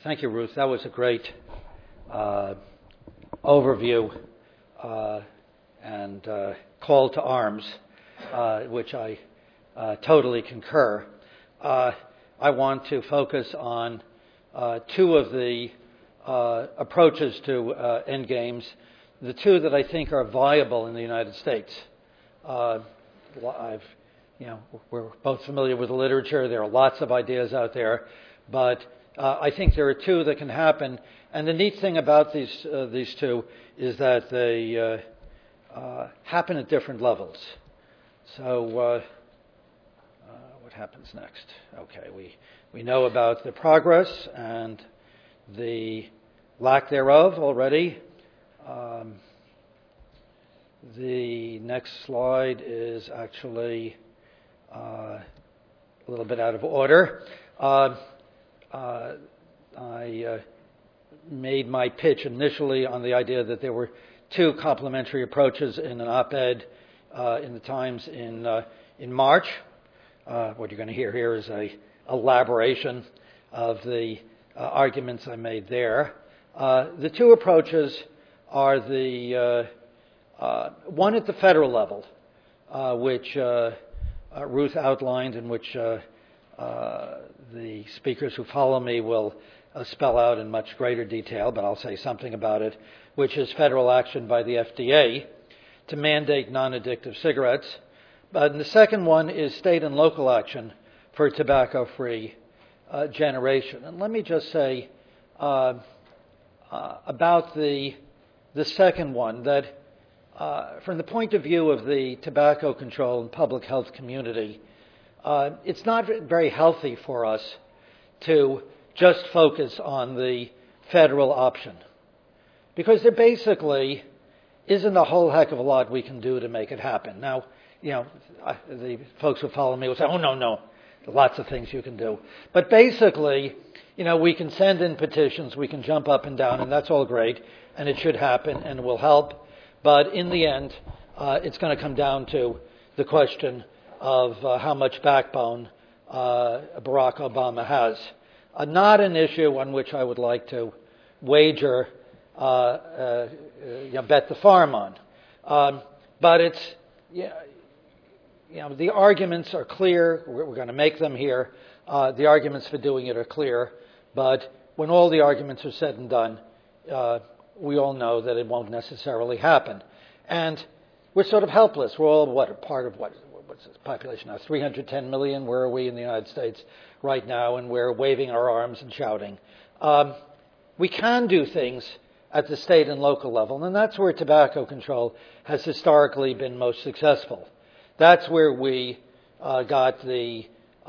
Thank you, Ruth. That was a great overview and call to arms, which I totally concur. I want to focus on two of the approaches to endgames, the two that I think are viable in the United States. We're both familiar with the literature. There are lots of ideas out there, but I think there are two that can happen. And the neat thing about these two is that they happen at different levels. So what happens next? Okay, we know about the progress and the lack thereof already. The next slide is actually a little bit out of order. I made my pitch initially on the idea that there were two complementary approaches in an op-ed in the Times in March. What you're going to hear here is a elaboration of the arguments I made there. The two approaches are the one at the federal level, which Ruth outlined, and which the speakers who follow me will spell out in much greater detail, but I'll say something about it, which is federal action by the FDA to mandate non-addictive cigarettes. But the second one is state and local action for a tobacco-free generation. And let me just say about the second one that from the point of view of the tobacco control and public health community, it's not very healthy for us to just focus on the federal option, because there basically isn't a whole heck of a lot we can do to make it happen. Now, the folks who follow me will say, oh, no, there are lots of things you can do. But basically, we can send in petitions, we can jump up and down, and that's all great, and it should happen, and it will help. But in the end, it's going to come down to the question of how much backbone Barack Obama has. Not an issue on which I would like to wager, bet the farm on. But it's, the arguments are clear. We're going to make them here. The arguments for doing it are clear. But when all the arguments are said and done, we all know that it won't necessarily happen. And we're sort of helpless. We're all, part of what's the population now? 310 million. Where are we in the United States right now? And we're waving our arms and shouting. We can do things at the state and local level, and that's where tobacco control has historically been most successful. That's where we got the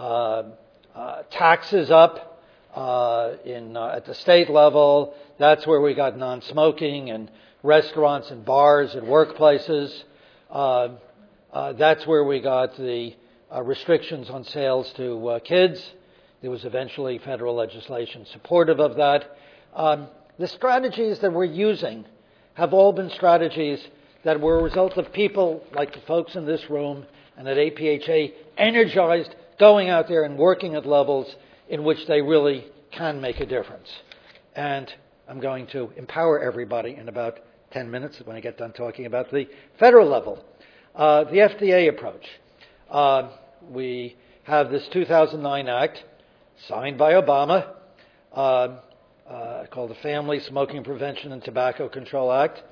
taxes up at the state level. That's where we got non-smoking and restaurants and bars and workplaces. That's where we got the restrictions on sales to kids. There was eventually federal legislation supportive of that. The strategies that we're using have all been strategies that were a result of people like the folks in this room and at APHA energized, going out there and working at levels in which they really can make a difference. And I'm going to empower everybody in about 10 minutes when I get done talking about the federal level. The FDA approach. We have this 2009 Act signed by Obama called the Family Smoking Prevention and Tobacco Control Act,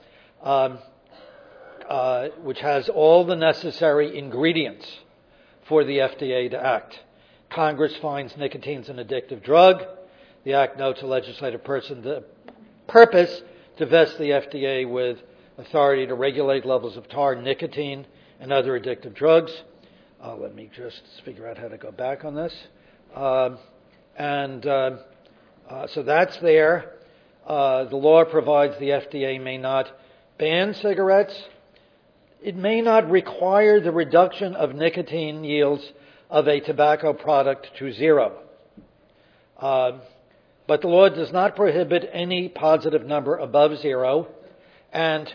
which has all the necessary ingredients for the FDA to act. Congress finds nicotine's an addictive drug. The Act notes a legislative purpose to vest the FDA with authority to regulate levels of tar, nicotine, and other addictive drugs. Let me just figure out how to go back on this. So that's there. The law provides the FDA may not ban cigarettes. It may not require the reduction of nicotine yields of a tobacco product to zero. But the law does not prohibit any positive number above zero. And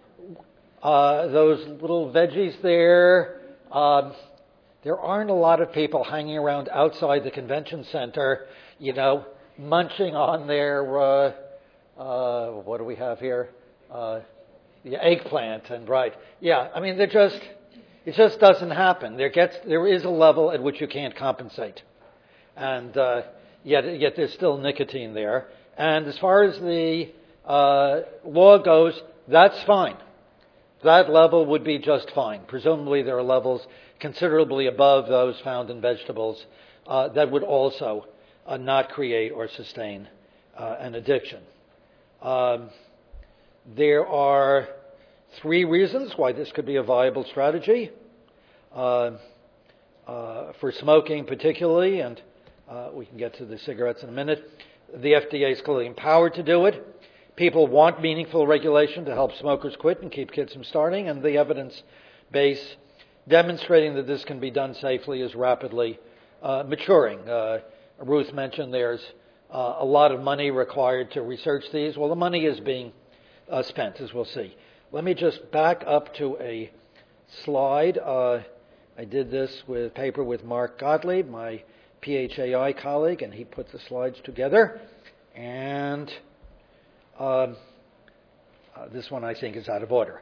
those little veggies there, there aren't a lot of people hanging around outside the convention center, munching on their, what do we have here? The eggplant, and right. Yeah, I mean, it just doesn't happen. There is a level at which you can't compensate. And yet there's still nicotine there. And as far as the law goes, that's fine. That level would be just fine. Presumably there are levels considerably above those found in vegetables that would also not create or sustain an addiction. There are 3 reasons why this could be a viable strategy for smoking particularly, and we can get to the cigarettes in a minute. The FDA is clearly empowered to do it. People want meaningful regulation to help smokers quit and keep kids from starting, and the evidence base demonstrating that this can be done safely is rapidly maturing. Ruth mentioned there's a lot of money required to research these. Well, the money is being spent, as we'll see. Let me just back up to a slide. I did this with paper with Mark Gottlieb, my PHAI colleague, and he put the slides together. And this one I think is out of order.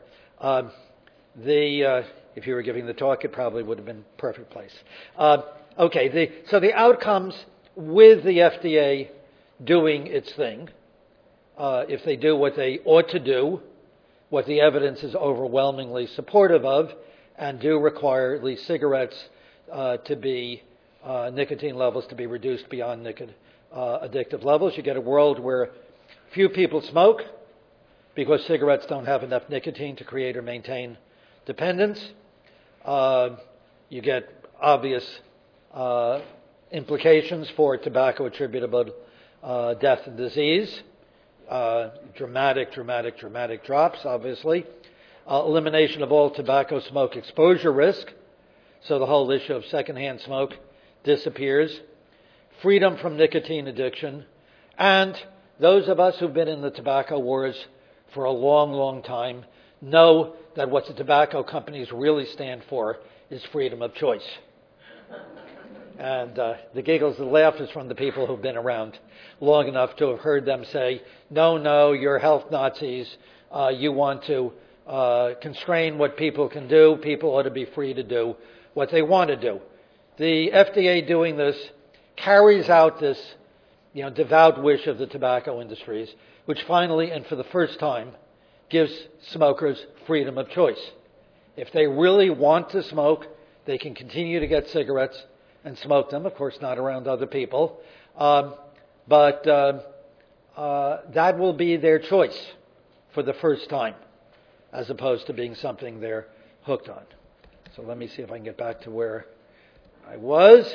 If you were giving the talk, it probably would have been a perfect place. So the outcomes with the FDA doing its thing, if they do what they ought to do, what the evidence is overwhelmingly supportive of, and do require at least cigarettes to be nicotine levels to be reduced beyond addictive levels, you get a world where few people smoke because cigarettes don't have enough nicotine to create or maintain dependence. You get obvious implications for tobacco attributable death and disease. Dramatic drops, obviously. Elimination of all tobacco smoke exposure risk. So the whole issue of secondhand smoke disappears. Freedom from nicotine addiction. And those of us who've been in the tobacco wars for a long time know that what the tobacco companies really stand for is freedom of choice. And the giggles and laugh is from the people who've been around long enough to have heard them say, no, you're health Nazis. You want to constrain what people can do. People ought to be free to do what they want to do. The FDA doing this carries out this devout wish of the tobacco industries, which finally and for the first time gives smokers freedom of choice. If they really want to smoke, they can continue to get cigarettes and smoke them, of course not around other people, but that will be their choice for the first time, as opposed to being something they're hooked on. So let me see if I can get back to where I was.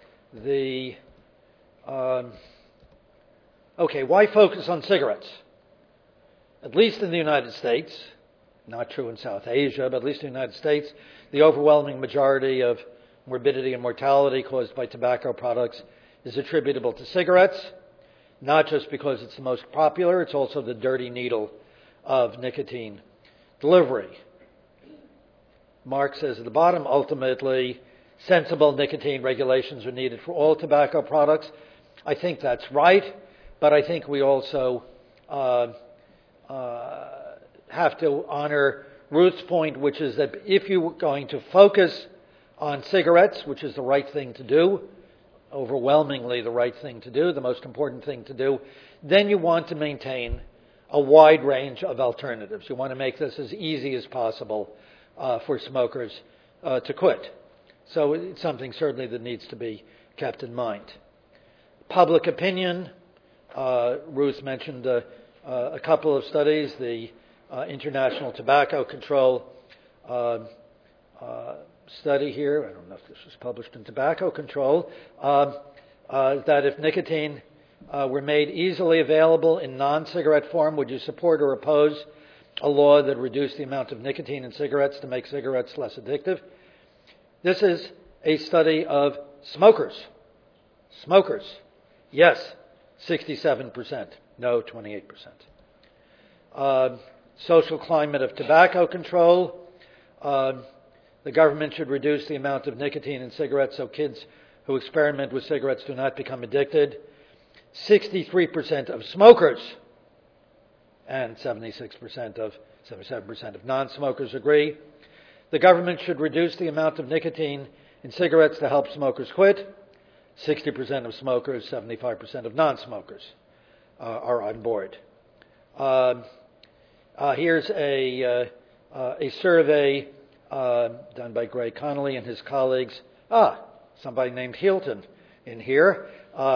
Why focus on cigarettes? At least in the United States, not true in South Asia, but at least in the United States, the overwhelming majority of morbidity and mortality caused by tobacco products is attributable to cigarettes, not just because it's the most popular, it's also the dirty needle of nicotine delivery. Mark says at the bottom, ultimately, sensible nicotine regulations are needed for all tobacco products. I think that's right, but I think we also have to honor Ruth's point, which is that if you're going to focus on cigarettes, which is the right thing to do, overwhelmingly the right thing to do, the most important thing to do, then you want to maintain a wide range of alternatives. You want to make this as easy as possible for smokers to quit. So it's something certainly that needs to be kept in mind. Public opinion, Ruth mentioned a couple of studies, the International Tobacco Control study here, I don't know if this was published in Tobacco Control, that if nicotine were made easily available in non-cigarette form, would you support or oppose a law that reduced the amount of nicotine in cigarettes to make cigarettes less addictive? This is a study of smokers. Smokers, yes, 67%, no, 28%. Social climate of tobacco control. The government should reduce the amount of nicotine in cigarettes so kids who experiment with cigarettes do not become addicted. 63% of smokers and 77% of non-smokers agree. The government should reduce the amount of nicotine in cigarettes to help smokers quit. 60% of smokers, 75% of non-smokers are on board. Here's a survey done by Greg Connolly and his colleagues. Somebody named Hilton in here.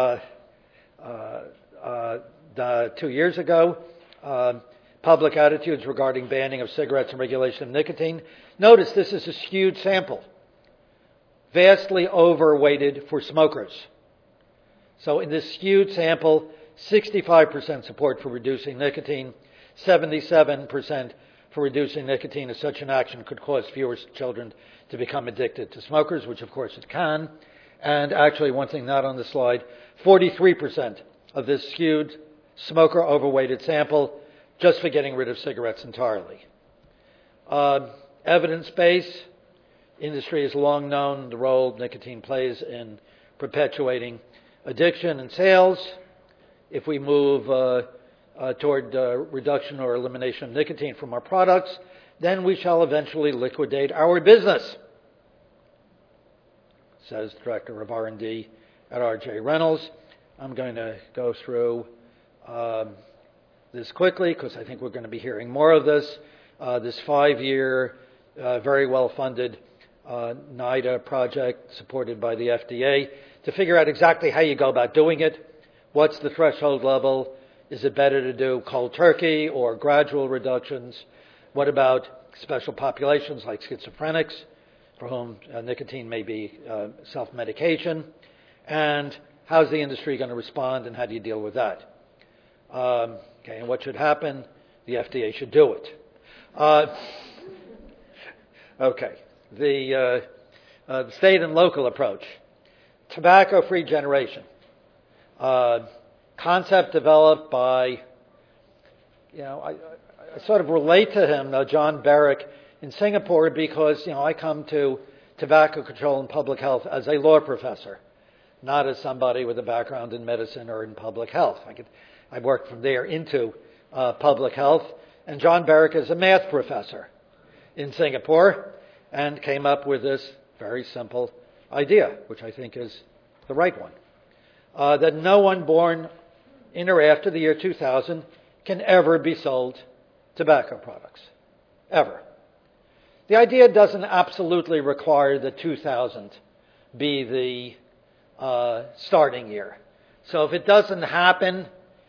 2 years ago, public attitudes regarding banning of cigarettes and regulation of nicotine. Notice this is a skewed sample, vastly overweighted for smokers. So in this skewed sample, 65% support for reducing nicotine, 77% for reducing nicotine as such an action could cause fewer children to become addicted to smokers, which of course it can. And actually, one thing not on the slide, 43% of this skewed smoker overweighted sample just for getting rid of cigarettes entirely. Evidence base. Industry has long known the role nicotine plays in perpetuating addiction and sales. If we move toward reduction or elimination of nicotine from our products, then we shall eventually liquidate our business, says the director of R&D at R.J. Reynolds. I'm going to go through this quickly because I think we're going to be hearing more of this. This 5-year, very well-funded NIDA project supported by the FDA to figure out exactly how you go about doing it. What's the threshold level? Is it better to do cold turkey or gradual reductions? What about special populations like schizophrenics for whom nicotine may be self-medication? And how's the industry going to respond and how do you deal with that? And what should happen? The FDA should do it. The state and local approach. Tobacco-free generation. Concept developed by, I sort of relate to him, John Barrick, in Singapore because, I come to tobacco control and public health as a law professor, not as somebody with a background in medicine or in public health. I worked from there into public health, and John Barrick is a math professor in Singapore and came up with this very simple idea, which I think is the right one, that no one born in or after the year 2000 can ever be sold tobacco products, ever. The idea doesn't absolutely require that 2000 be the starting year. So if it doesn't happen,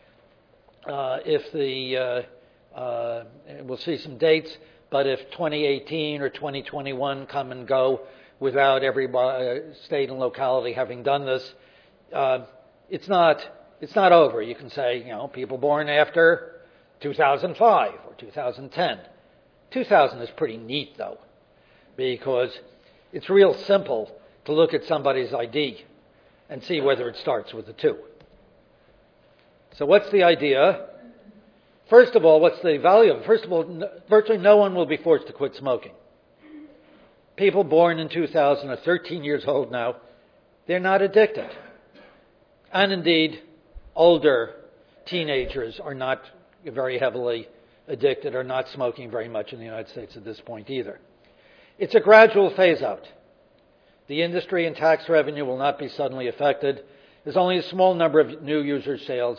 we'll see some dates, but if 2018 or 2021 come and go without every state and locality having done this, it's not over. You can say, people born after 2005 or 2010. 2000 is pretty neat, though, because it's real simple to look at somebody's ID and see whether it starts with a 2. So what's the idea? First of all, what's the value of it? First of all, virtually no one will be forced to quit smoking. People born in 2000 are 13 years old now. They're not addicted. And indeed, older teenagers are not very heavily addicted or not smoking very much in the United States at this point either. It's a gradual phase-out. The industry and tax revenue will not be suddenly affected. There's only a small number of new user sales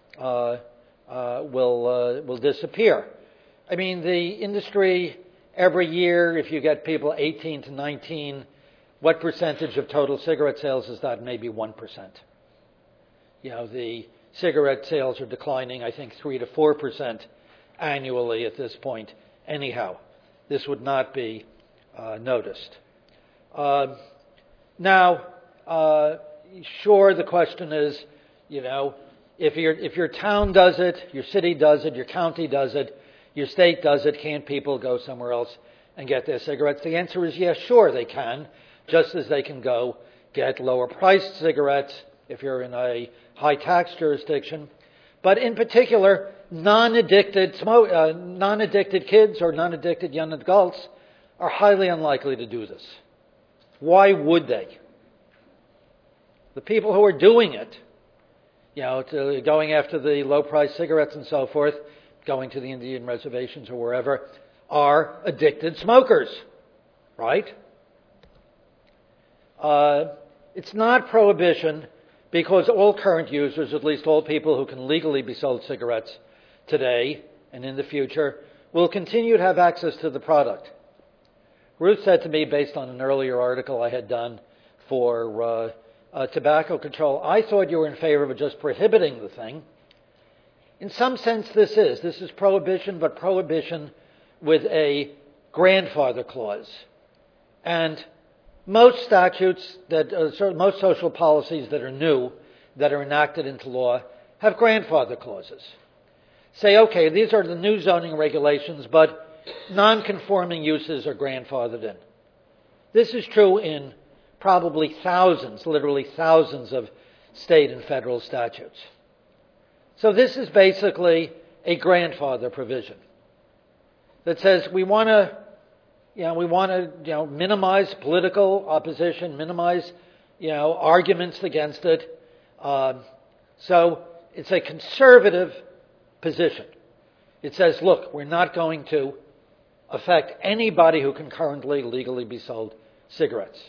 will disappear. I mean, the industry every year, if you get people 18 to 19, what percentage of total cigarette sales is that? Maybe 1%. The cigarette sales are declining, I think, 3 to 4% annually at this point. Anyhow, this would not be noticed. Now, sure, the question is, if your town does it, your city does it, your county does it, your state does it, can't people go somewhere else and get their cigarettes? The answer is yes, sure they can, just as they can go get lower priced cigarettes if you're in a high tax jurisdiction. But in particular, non-addicted kids or non-addicted young adults are highly unlikely to do this. Why would they? The people who are doing it, to going after the low-priced cigarettes and so forth, going to the Indian reservations or wherever, are addicted smokers, right? It's not prohibition because all current users, at least all people who can legally be sold cigarettes today and in the future, will continue to have access to the product. Ruth said to me, based on an earlier article I had done for tobacco control, I thought you were in favor of just prohibiting the thing. In some sense, this is prohibition, but prohibition with a grandfather clause. And most statutes, most social policies that are new, that are enacted into law, have grandfather clauses. Say, okay, these are the new zoning regulations, but non-conforming uses are grandfathered in. This is true in probably thousands, literally thousands of state and federal statutes. So this is basically a grandfather provision that says we want to minimize political opposition, minimize arguments against it. So it's a conservative position. It says, look, we're not going to affect anybody who can currently legally be sold cigarettes.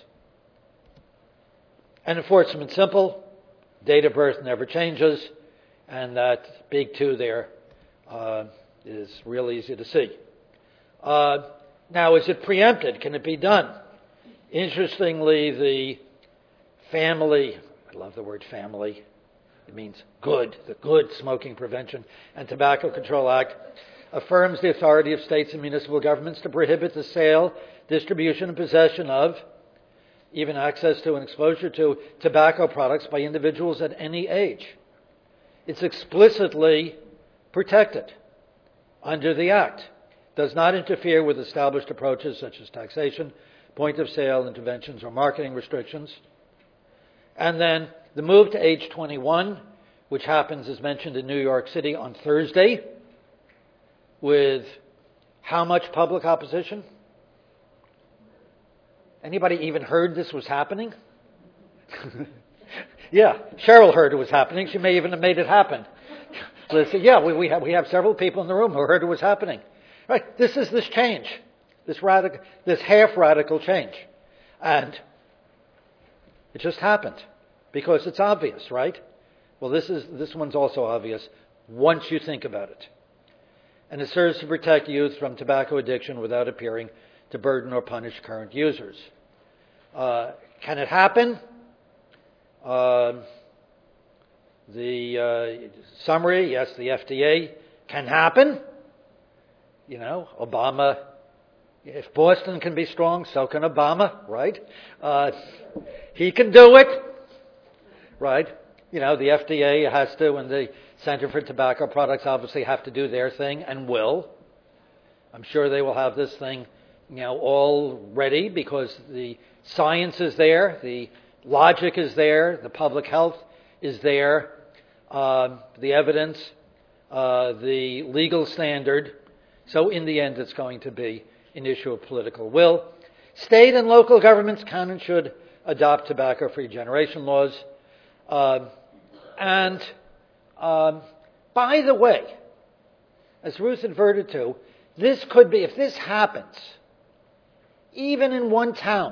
And enforcement simple, date of birth never changes, and that big 2 there is real easy to see. Now, is it preempted? Can it be done? Interestingly, the family, I love the word family, it means good, the Good Smoking Prevention and Tobacco Control Act affirms the authority of states and municipal governments to prohibit the sale, distribution, and possession of, even access to and exposure to tobacco products by individuals at any age. It's explicitly protected under the Act. Does not interfere with established approaches such as taxation, point of sale interventions, or marketing restrictions. And then the move to age 21, which happens, as mentioned, in New York City on Thursday, with how much public opposition? Anybody even heard this was happening? Yeah, Cheryl heard it was happening. She may even have made it happen. Listen, yeah, we have several people in the room who heard it was happening. Right, this is this change, this half-radical change. And it just happened because it's obvious, right? Well, this one's also obvious once you think about it. And it serves to protect youth from tobacco addiction without appearing to burden or punish current users. Can it happen? The summary, yes, the FDA can happen. Obama, if Boston can be strong, so can Obama, right? He can do it, right? The FDA has to, and the Center for Tobacco Products obviously have to do their thing and will. I'm sure they will have this thing, all ready because the science is there, the logic is there, the public health is there, the evidence, the legal standard. So in the end, it's going to be an issue of political will. State and local governments can and should adopt tobacco-free generation laws. And by the way, as Ruth adverted to, this could be, if this happens, even in one town,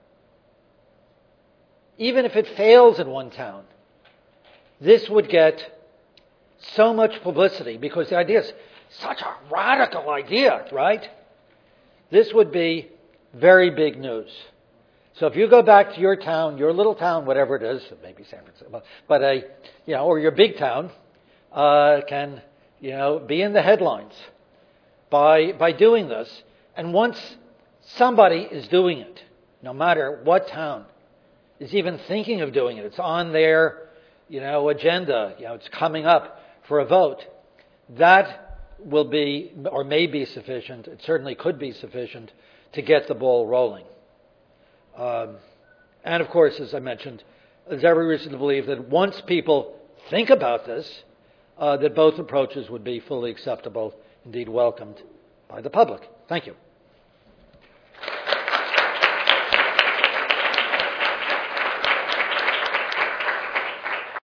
even if it fails in one town, this would get so much publicity because the idea is such a radical idea, right? This would be very big news. So if you go back to your town, your little town, whatever it is, maybe San Francisco, but or your big town, can be in the headlines by doing this. And once somebody is doing it, no matter what town is even thinking of doing it, it's on their agenda, it's coming up for a vote, that will be, or may be sufficient, it certainly could be sufficient to get the ball rolling. And of course, as I mentioned, there's every reason to believe that once people think about this, that both approaches would be fully acceptable, indeed welcomed by the public. Thank you.